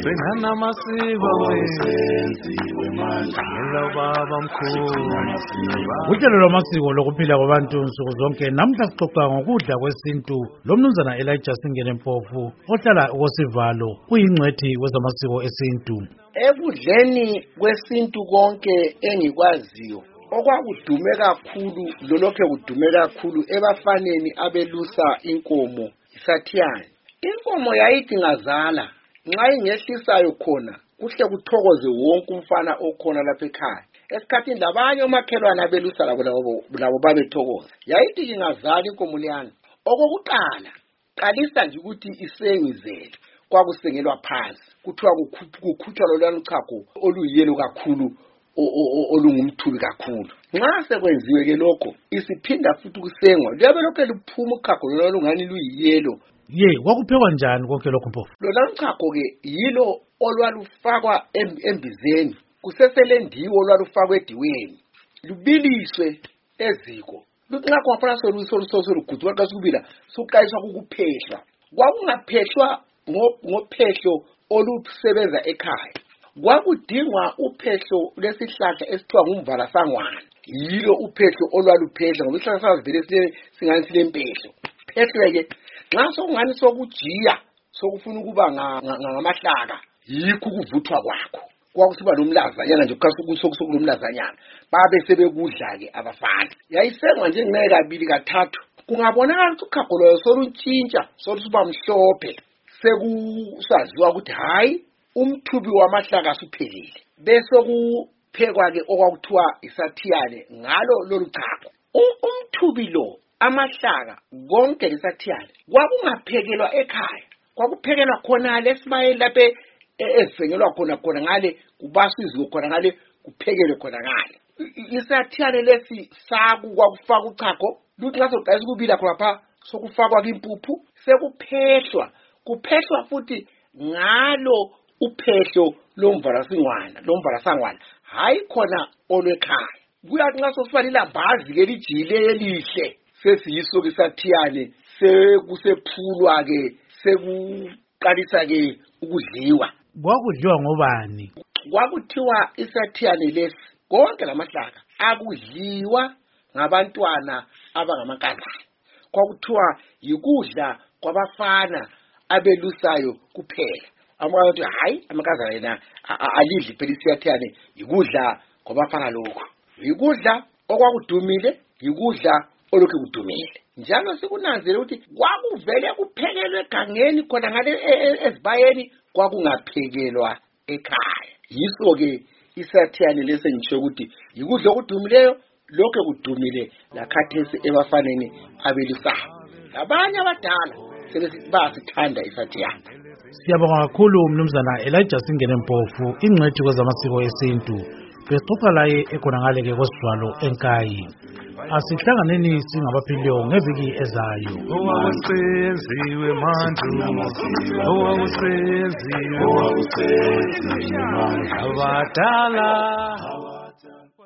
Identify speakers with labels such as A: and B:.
A: gcina amasiko wenziwe manje baba mkhulu.
B: Uhlelo lwamasiko lokuphila kwabantu nsuku zonke namhla sixoxa ngokudla kwesintu lomnumzana Elijah Singelempofu ohlala uKosivalo uyingcwethi wezamasiko esintu.
C: Ekudleni kwesintu konke engikwaziyo okwakudume kakhulu lolokhe kudume kakhulu ebafaneni abelusa inkomo isathiyane. Inkomo yayithi ngazala nxa ingehlisayo khona kuhle kuthokoze wonke umfana okhona lapha ekhaya. Esikhathini labanye omakhelwane abelusa labo babethokoza. Yayithi ingazala inkomo leyana okokuqala qalisa nje ukuthi isengizele kwakusengelwa phansi kuthiwa kukhutshwa lolwana uchago oluyiyelo kakhulu olungumthubi kakhulu. Nxa sekwenziwe ke lokho isiphinda futhi kusengwa liyabe lokho liphuma uchago lolwana lungani luyiyelo.
B: Kwakuphekwa njani konke lokho Mpofu?
C: Lolwana uchago ke yilo olwalufakwa embizeni kuseselendiwo olwalufakwa ediweni lubiliswe eziko. Nxa kwafana solugudwa xa sikubila suqayiswa ukuphehlwa. Kwakungaphehlwa ngophehlo olusebenza ekhaya. Kwakudingwa uphehlo lesihlahla esithiwa ngumvalasangwana. Yilo uphehlo olwaluphehla ngoba isihlahla sazivele singani silempehlo. Phehleke nxa sokungani sokujiya sokufuna ukuba ngamahlaka yikho ukuvuthwa kwakho. Kwakusiba nomlazanyana nje kusokulomlazanyana babe sebekudla ke abafana. Yayisengwa nje ngeke kabili kathathu. Kungabonakala ukuthi uchago lwayo soluntshintsha solusiba mhlophe sekusaziwa ukuthi hayi umthubi wamahlaka asuphelile. Bese kuphekwa ke okwakuthiwa isathiyane ngalo lolu chago. Umthubi lo amahlaka konke lesathiyane kwakungaphekelwa ekhaya. Kwakuphekelwa khona lesibayeni lapha esengelwa khona ngale kubasizwe khona ngale kuphekelwe khona ngale. Isathiyane lesi saku kwakufaka uchago luthi nxa soqalisa ukubila khona pha sokufakwa impuphu sekuphehlwa. Kuphehlwa futhi ngalo uphehlo lomvalasangwana hayi khona olwekhaya. Kuyathi nxa sosiba lilambazi ke lijile elihle sesiyiso ke sathiyane sekusephulwa ke sekuqalisa ke ukudliwa.
B: Kwakudliwa ngobani?
C: Kwakuthiwa isathiyane lesi konke lamahlaka akudliwa ngabantwana abangamankazana. Kwakuthiwa yikudla kwabafana abelusayo kuphela. Amanye athi hayi amankazana yena alidli phela isathiyane yikudla kwabafana lokho. Yikudla okwakudumile yikudla olokhu kudumile. Njalo sikunanzele ukuthi kwakuvele kuphekelwe egangeni khona ngale ezibayeni kwakungaphekelwa ekhaya. Yiso ke isathiyane lesengitsho ukuthi yikudla okudumileyo lokho kudumile lakhathesi ebafaneni abelusayo. Labanye abadala sebasithanda isathiyane.
B: Siyabonga kakhulu mnumzana Elijah Singelempofu ingcwethi kwezamasiko esintu. Besixoxa laye ekhonangale ke Kosivalo eNkayi. Asihlanganeni singabaphilileyo ngeviki ezayo.
A: Owakusenziwe manje owakusenziwe abadala